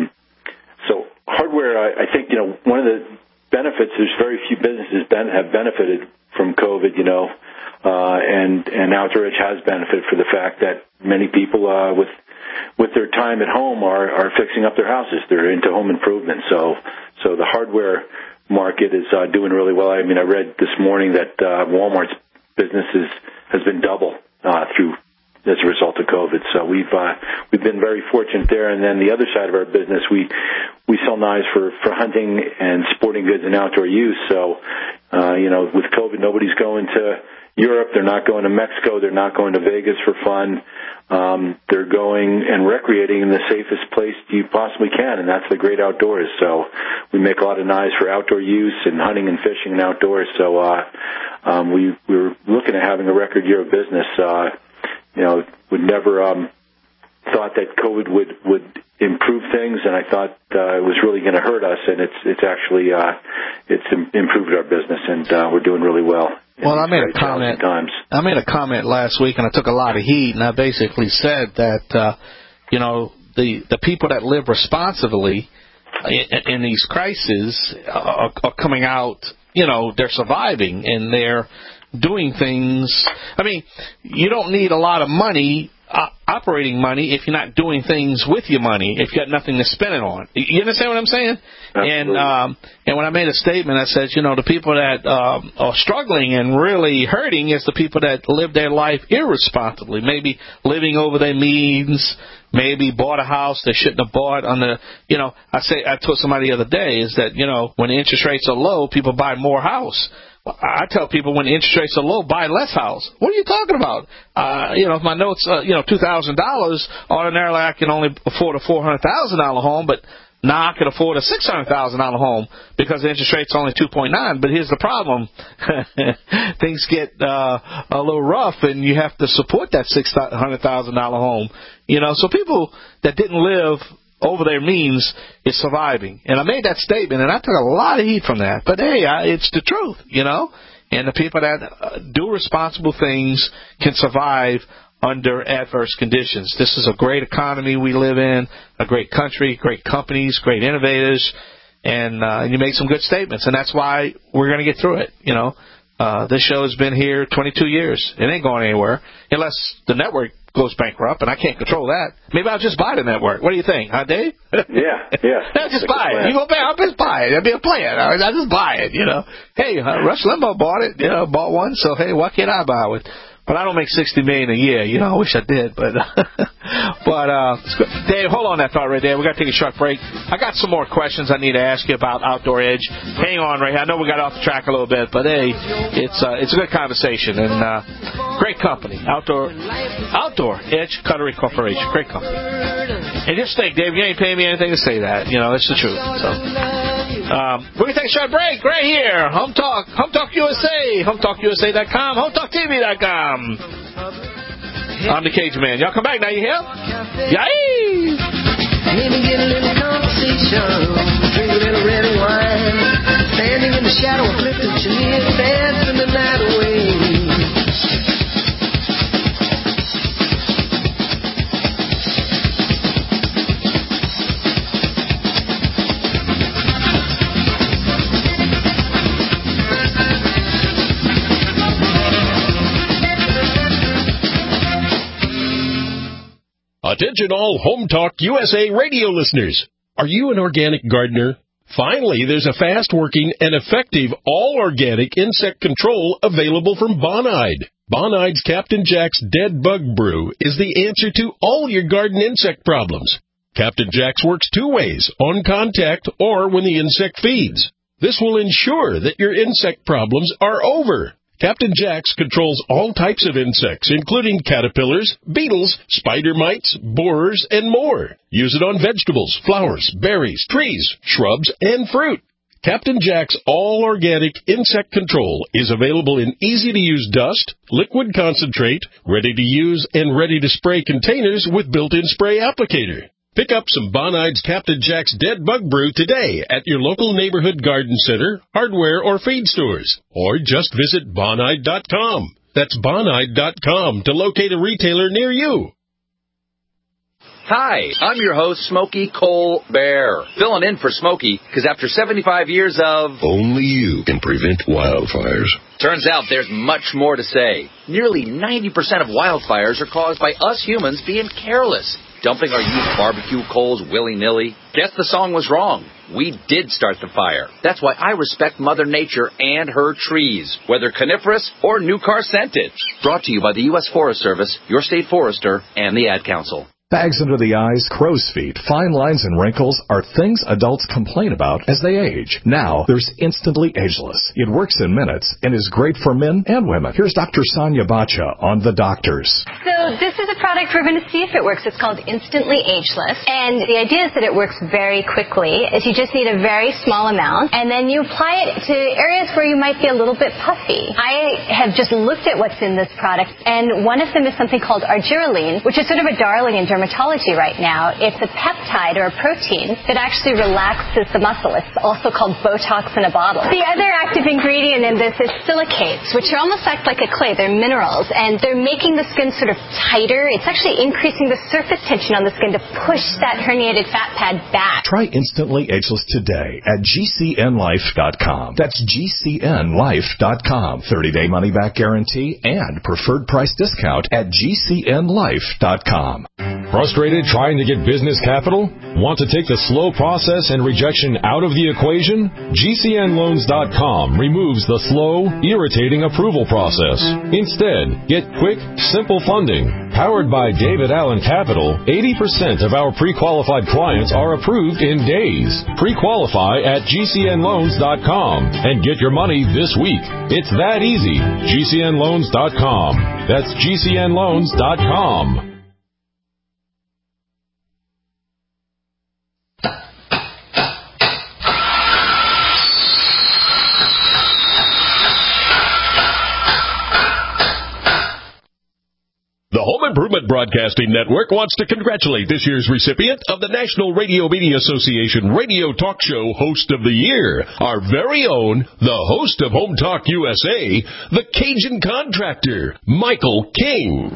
so hardware. I, I think you know one of the benefits, there's very few businesses ben- have benefited from COVID, you know, uh, and, and Outdoor Edge has benefited for the fact that many people, uh, with, with their time at home are, are fixing up their houses. They're into home improvement. So, so the hardware market is, uh, doing really well. I mean, I read this morning that, uh, Walmart's business is, has been double, uh, through, as a result of COVID. So we've, uh, we've been very fortunate there. And then the other side of our business, we, we sell knives for, for hunting and sporting goods and outdoor use. So, uh, you know, with COVID, nobody's going to Europe. They're not going to Mexico. They're not going to Vegas for fun. Um, they're going and recreating in the safest place you possibly can, and that's the great outdoors. So we make a lot of knives for outdoor use and hunting and fishing and outdoors. So, uh, um, we, we were looking at having a record year of business, uh, you know, would never um, thought that COVID would, would improve things, and I thought uh, it was really going to hurt us, and it's it's actually uh, it's improved our business, and uh, we're doing really well. Well, I made a comment. Times. I made a comment last week, and I took a lot of heat, and I basically said that uh, you know the the people that live responsibly in, in these crises are, are coming out. You know, they're surviving, and they're doing things. I mean, you don't need a lot of money, uh, operating money, if you're not doing things with your money, if you got nothing to spend it on. You understand what I'm saying? Absolutely. And um, and when I made a statement, I said, you know, the people that um, are struggling and really hurting is the people that live their life irresponsibly, maybe living over their means, maybe bought a house they shouldn't have bought on the, you know, I say I told somebody the other day is that, you know, when interest rates are low, people buy more house. I tell people when interest rates are low, buy less house. What are you talking about? Uh, you know, if my note's, uh, you know, two thousand dollars, ordinarily I can only afford a four hundred thousand dollars home, but now I can afford a six hundred thousand dollars home because the interest rate's only two point nine. But here's the problem. Things get uh, a little rough, and you have to support that six hundred thousand dollars home. You know, so people that didn't live over their means is surviving. And I made that statement, and I took a lot of heat from that. But, hey, I, it's the truth, you know. And the people that uh, do responsible things can survive under adverse conditions. This is a great economy we live in, a great country, great companies, great innovators, and uh, you make some good statements. And that's why we're going to get through it, you know. Uh, this show has been here twenty-two years. It ain't going anywhere unless the network goes bankrupt, and I can't control that. Maybe I'll just buy the network. What do you think, huh, Dave? Yeah, yeah. I'll just buy it. You go back, I'll just buy it. That'd be a plan. I'll just buy it, you know. Hey, uh, Rush Limbaugh bought it, you know, bought one, so, hey, why can't I buy it? But I don't make sixty million dollars a year. You know, I wish I did. But, but uh, Dave, hold on that thought right there. We got to take a short break. I got some more questions I need to ask you about Outdoor Edge. Hang on right here. I know we got off the track a little bit, but, hey, it's uh, it's a good conversation. And uh, great company, Outdoor Outdoor Edge Cutlery Corporation. Great company. And just think, Dave, you ain't paying me anything to say that. You know, it's the truth. So. Um, we're going to take a short break right here. Home Talk, Home Talk U S A, Home Talk U S A dot com, Home Talk T V dot com. I'm the Cajun Man. Y'all come back now, you hear? Yay! Maybe get a little conversation, drink a little red wine, standing in the shadow of Clifton Chenier, dancing the night away. Attention all Home Talk U S A radio listeners. Are you an organic gardener? Finally, there's a fast-working and effective all-organic insect control available from Bonide. Bonide's Captain Jack's Dead Bug Brew is the answer to all your garden insect problems. Captain Jack's works two ways, on contact or when the insect feeds. This will ensure that your insect problems are over. Captain Jack's controls all types of insects, including caterpillars, beetles, spider mites, borers, and more. Use it on vegetables, flowers, berries, trees, shrubs, and fruit. Captain Jack's all-organic insect control is available in easy-to-use dust, liquid concentrate, ready-to-use and ready-to-spray containers with built-in spray applicator. Pick up some Bonide's Captain Jack's Dead Bug Brew today at your local neighborhood garden center, hardware, or feed stores. Or just visit Bonide dot com. That's Bonide dot com to locate a retailer near you. Hi, I'm your host, Smokey Cole Bear. Filling in for Smokey, because after seventy-five years of... Only you can prevent wildfires. Turns out there's much more to say. Nearly ninety percent of wildfires are caused by us humans being careless. Dumping our used barbecue coals willy-nilly. Guess the song was wrong. We did start the fire. That's why I respect Mother Nature and her trees, whether coniferous or new car scented. Brought to you by the U S Forest Service, your state forester, and the Ad Council. Bags under the eyes, crow's feet, fine lines, and wrinkles are things adults complain about as they age. Now, there's Instantly Ageless. It works in minutes and is great for men and women. Here's Doctor Sonia Bacha on The Doctors. So this is a product we're going to see if it works. It's called Instantly Ageless. And the idea is that it works very quickly. Is you just need a very small amount, and then you apply it to areas where you might be a little bit puffy. I have just looked at what's in this product, and one of them is something called argireline, which is sort of a darling in dermatology right now. It's a peptide or a protein that actually relaxes the muscle. It's also called Botox in a bottle. The other active ingredient in this is silicates, which are almost act like a clay. They're minerals, and they're making the skin sort of tighter. It's actually increasing the surface tension on the skin to push that herniated fat pad back. Try Instantly Ageless today at G C N life dot com. That's G C N life dot com. thirty-day money-back guarantee and preferred price discount at G C N life dot com. Frustrated trying to get business capital? Want to take the slow process and rejection out of the equation? G C N loans dot com removes the slow, irritating approval process. Instead, get quick, simple funding. Powered by David Allen Capital, eighty percent of our pre-qualified clients are approved in days. Pre-qualify at G C N loans dot com and get your money this week. It's that easy. G C N loans dot com. That's G C N loans dot com. The Home Improvement Broadcasting Network wants to congratulate this year's recipient of the National Radio Media Association Radio Talk Show Host of the Year, our very own, the host of Home Talk U S A, the Cajun Contractor, Michael King.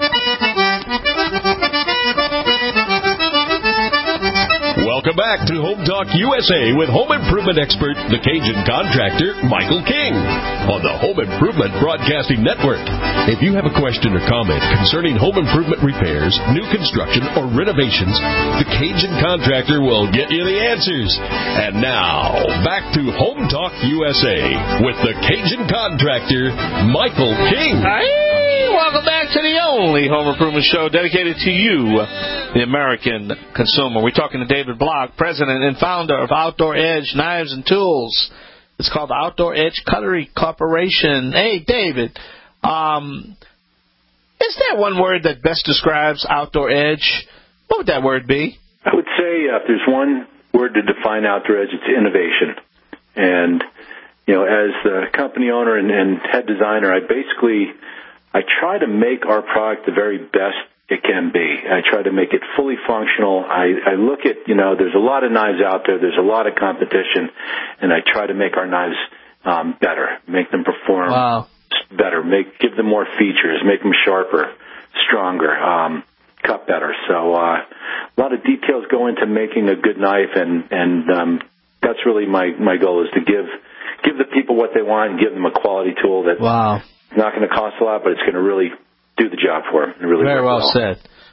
Welcome back to Home Talk U S A with home improvement expert, the Cajun Contractor, Michael King, on the Home Improvement Broadcasting Network. If you have a question or comment concerning home improvement repairs, new construction, or renovations, the Cajun Contractor will get you the answers. And now, back to Home Talk U S A with the Cajun Contractor, Michael King. Hey, welcome back to the only home improvement show dedicated to you, the American consumer. We're talking to David Block, president and founder of Outdoor Edge Knives and Tools. It's called the Outdoor Edge Cutlery Corporation. Hey, David, um, is there one word that best describes Outdoor Edge? What would that word be? I would say uh, if there's one word to define Outdoor Edge, it's innovation. And, you know, as the company owner and, and head designer, I basically, I try to make our product the very best it can be. I try to make it fully functional. I, I look at, you know, there's a lot of knives out there. There's a lot of competition, and I try to make our knives um, better, make them perform wow. better, make give them more features, make them sharper, stronger, um, cut better. So uh, a lot of details go into making a good knife, and and um, that's really my my goal is to give give the people what they want and give them a quality tool that's wow. not going to cost a lot, but it's going to really do the job for them. Really Very well, well said.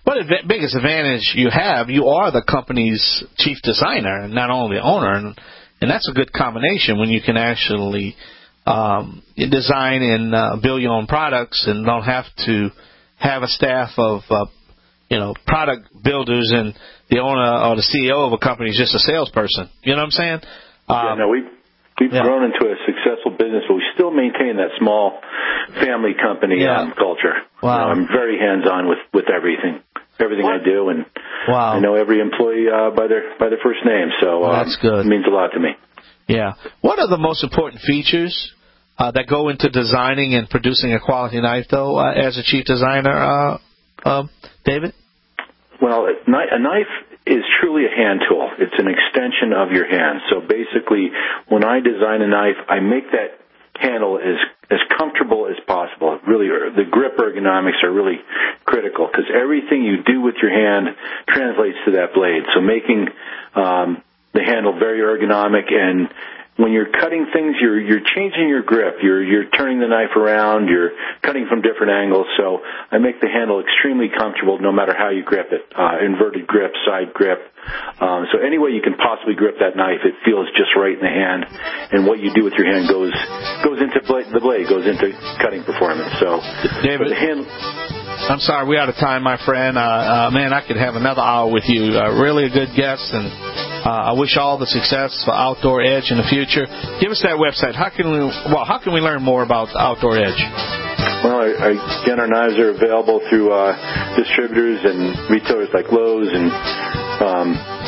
Well, the biggest advantage you have, you are the company's chief designer, and not only the owner, and, and that's a good combination when you can actually um, design and uh, build your own products and don't have to have a staff of uh, you know product builders and the owner or the C E O of a company is just a salesperson. You know what I'm saying? Um, yeah, no, we. We've yeah. grown into a successful business, but we still maintain that small family company yeah. um, culture. Wow. You know, I'm very hands-on with, with everything, everything what? I do, and wow. I know every employee uh, by their by their first name. So um, that's good. It means a lot to me. Yeah. What are the most important features uh, that go into designing and producing a quality knife, though, uh, as a chief designer, uh, uh, David? Well, a knife is truly a hand tool. It's an extension of your hand. So basically, when I design a knife, I make that handle as as comfortable as possible. Really, the grip ergonomics are really critical because everything you do with your hand translates to that blade. So making um, the handle very ergonomic, and when you're cutting things, you're you're changing your grip. You're you're turning the knife around. You're cutting from different angles. So I make the handle extremely comfortable, no matter how you grip it. Uh, inverted grip, side grip. Um, so any way you can possibly grip that knife, it feels just right in the hand. And what you do with your hand goes goes into blade, the blade goes into cutting performance. So David, the hand. I'm sorry, we're out of time, my friend. Uh, uh, man, I could have another hour with you. Uh, really a good guest, and uh, I wish all the success for Outdoor Edge in the future. Give us that website. How can we? Well, how can we learn more about Outdoor Edge? Well, I, I, again, our knives are available through uh, distributors and retailers like Lowe's and um,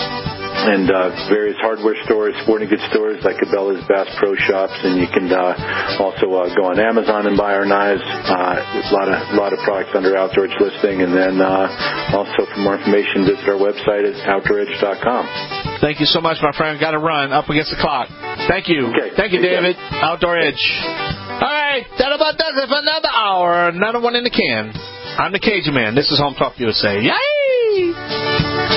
and uh, various hardware stores, sporting goods stores like Cabela's, Bass Pro Shops, and you can uh, also uh, go on Amazon and buy our knives. Uh, there's a lot of a lot of products under Outdoor Edge listing, and then uh, also for more information, visit our website at outdoor edge dot com. Thank you so much, my friend. Got to run up against the clock. Thank you. Okay. Thank you, David. Outdoor Edge. All right, that about does it for another hour. Another one in the can. I'm the Cajun Man. This is Home Talk U S A. Yay!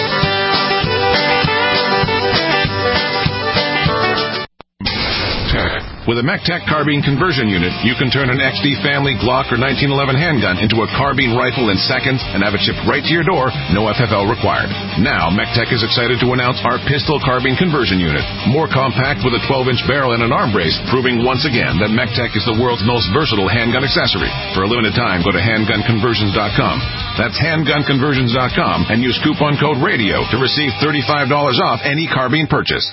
With a MECTEC carbine conversion unit, you can turn an X D family Glock or nineteen eleven handgun into a carbine rifle in seconds and have it shipped right to your door, no F F L required. Now, MECTEC is excited to announce our pistol carbine conversion unit. More compact with a twelve inch barrel and an arm brace, proving once again that MECTEC is the world's most versatile handgun accessory. For a limited time, go to handgun conversions dot com. That's handgun conversions dot com and use coupon code RADIO to receive thirty-five dollars off any carbine purchase.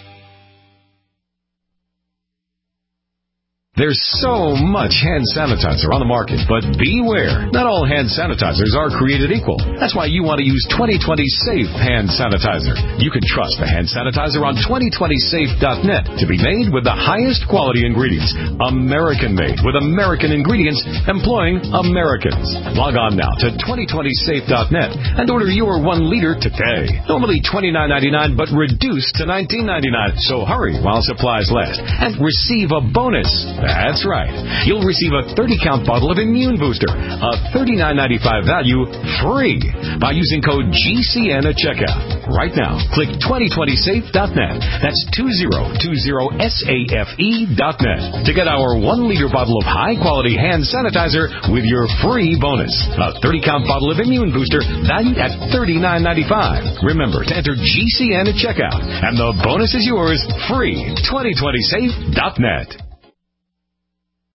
There's so much hand sanitizer on the market, but beware. Not all hand sanitizers are created equal. That's why you want to use twenty twenty Safe Hand Sanitizer. You can trust the hand sanitizer on twenty twenty safe dot net to be made with the highest quality ingredients. American-made with American ingredients employing Americans. Log on now to twenty twenty safe dot net and order your one liter today. Normally twenty-nine ninety-nine, but reduced to nineteen ninety-nine. So hurry while supplies last and receive a bonus. That's right. You'll receive a thirty count bottle of Immune Booster, a thirty-nine ninety-five value, free by using code G C N at checkout. Right now, click twenty twenty safe dot net. That's two zero two zero safe dot net to get our one liter bottle of high-quality hand sanitizer with your free bonus. A thirty count bottle of Immune Booster valued at thirty-nine ninety-five. Remember to enter G C N at checkout, and the bonus is yours free. twenty twenty safe dot net.